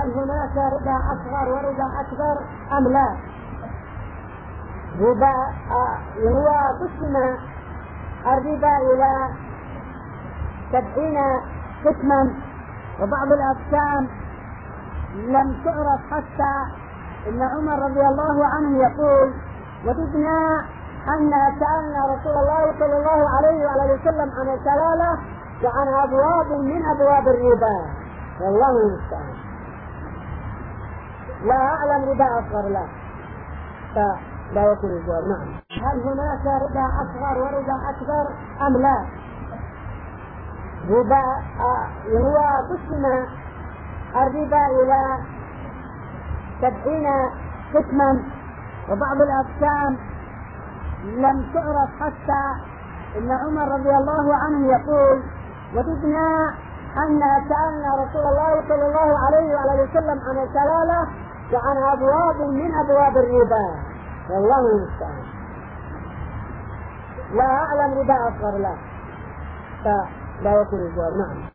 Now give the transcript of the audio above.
هل هناك ربا أصغر وربا أكبر أم لا؟ ربا هو قسم الربا إلى 70 قسما، وبعض الأقسام لم تعرف حتى إن عمر رضي الله عنه يقول: وددنا أن سألنا رسول الله صلى الله عليه وآله وسلم عن الكلالة وعن أبواب من أبواب الربا، والله المستعان. لا أعلم ربا أصغر لا، فلا يكون الجواب نعم. هل هناك ربا أصغر وربا أكبر أم لا؟ ربا هو قسم الربا إلى 70 قسما، وبعض الأقسام لم تعرف حتى إن عمر رضي الله عنه يقول: وددنا أن سألنا رسول الله صلى الله عليه وآله وسلم عن الكلالة وعن أبواب من أبواب الربا، والله المستعان. لا أعلم ربا أصغر لا، فلا يكون الجواب نعم.